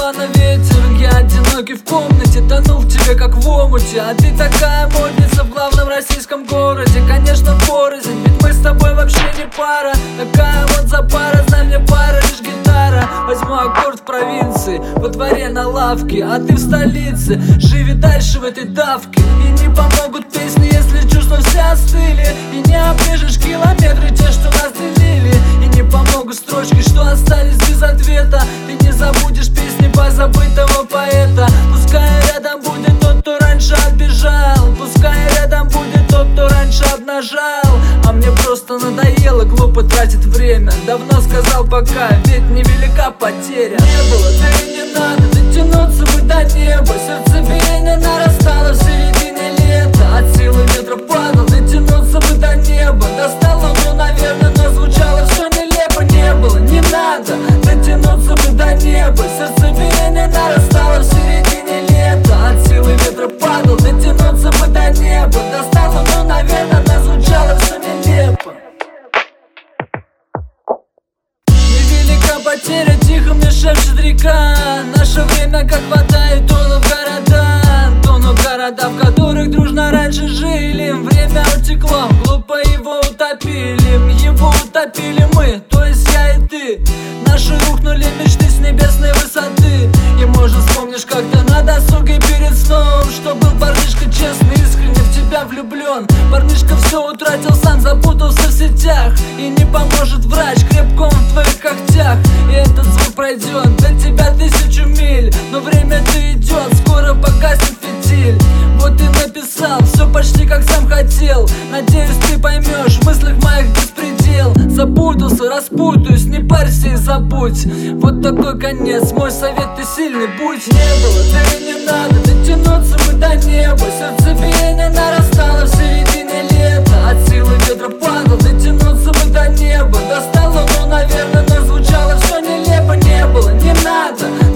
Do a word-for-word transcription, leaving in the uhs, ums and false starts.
на ветер. Я одинокий в комнате, тонул в тебе как в омуте. А ты такая модница в главном российском городе. Конечно, порознь, ведь мы с тобой вообще не пара. Такая вот запара, знай мне пара, лишь гитара. Возьму аккорд в провинции, во дворе на лавке, а ты в столице. Живи дальше в этой давке. И не помогут песни, если чувства все остыли. И не обрежешь километры те, что нас делили. И не помогут строчки, что остались без ответа. Ты не забудешь песни позабытого поэта. Пускай рядом будет тот, кто раньше отбежал. Пускай рядом будет тот, кто раньше обнажал. А мне просто надоело глупо тратить время. Давно сказал пока, ведь невелика потеря. Не было, да и не надо дотянуться бы до неба. Сердцебиение нарастало в середине лета. От силы ветра падал, дотянуться бы до неба. Достал луну, наверное, но звучало все нелепо. Не было, не надо дотянуться бы до неба. Сердцебиение нарастало в середине лета. От силы ветра падал, дотянуться бы до неба. Достал луну, наверное, но звучало все нелепо. Невелика потеря, тихо мне шепчет река. Наше время как вода и тону в города. Тону в города, в которых дружно раньше жили. Время утекло, глупо его утопили. Его утопили мы, то есть я и ты. Наши рухнули мечты с небесной высоты. И может вспомнишь как-то на досуге перед сном, что был парнишка честный, искренне в тебя влюблен. Парнишка все утратил, сам запутался в сетях. И не поможет врач, крепко он в твоих когтях. И этот звук пройдет для тебя тысячу миль. Но время-то идет, скоро погаснет фитиль. Вот и написал, все почти как сам хотел. Надеюсь, ты поймешь, в мыслях моих беспредел. Запутался, распутаюсь, не парься и забудь. Вот такой конец, мой совет, ты сильный будь. Не было, да и не надо дотянуться бы до неба. Сердцебиение нарастало в середине лета. От силы ветра падал, дотянуться бы до неба. Достал луну, наверное, но звучало все нелепо. Не было, не надо